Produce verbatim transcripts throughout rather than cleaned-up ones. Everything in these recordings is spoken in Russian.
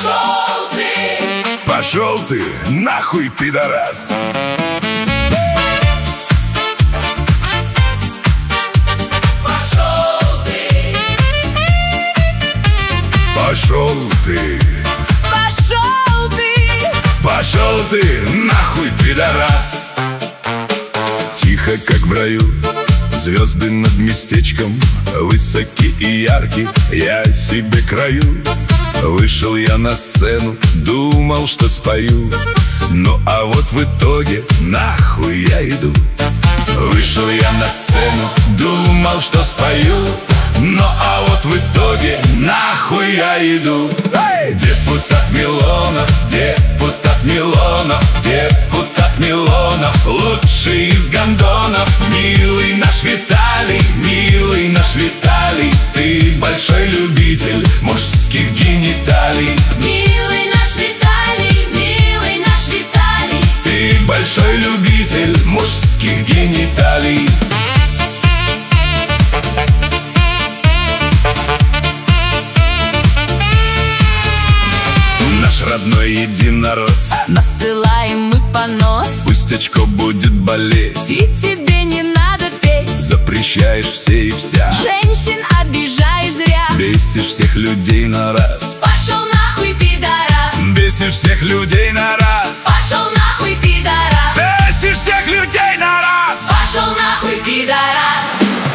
Пошел ты! Пошел ты нахуй, пидорас! Пошел ты! Пошел ты! Пошел ты! Пошел ты нахуй, пидорас! Тихо, как в раю, звезды над местечком, высоки и ярки, я себе краю. Вышел я на сцену, думал, что спою, ну а вот в итоге нахуй я иду. Вышел я на сцену, думал, что спою, ну а вот в итоге нахуй я иду. Депутат Милонов, депутат Милонов, депутат Милонов, лучший из гондонов. Милый наш Виталий, милый наш Виталий, ты большой любитель мужских гениталий. Милый наш Виталий, милый наш Виталий, ты большой любитель мужских гениталий. Наш родной единорос, посылаем мы понос. пусть очко будет болеть, И тебе не надо петь. запрещаешь все и вся, Женщин обижаешь зря. бесишь всех людей на раз. Пошел нахуй, пидорас. Бесишь всех людей на раз. Пошел нахуй, пидорас. Бесишь всех людей на раз. Пошел нахуй, пидорас.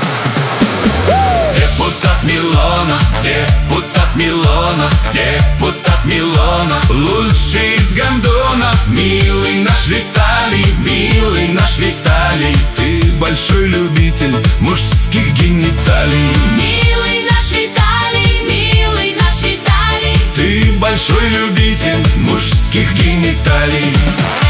Депутат Милонов, депутат Милонов, депутат Милонов, лучший из гондонов. Милый наш Виталий, милый наш Виталий, ты большой любитель мужских гениталий. Милый наш Виталий, милый наш Виталий, ты большой любитель мужских гениталий.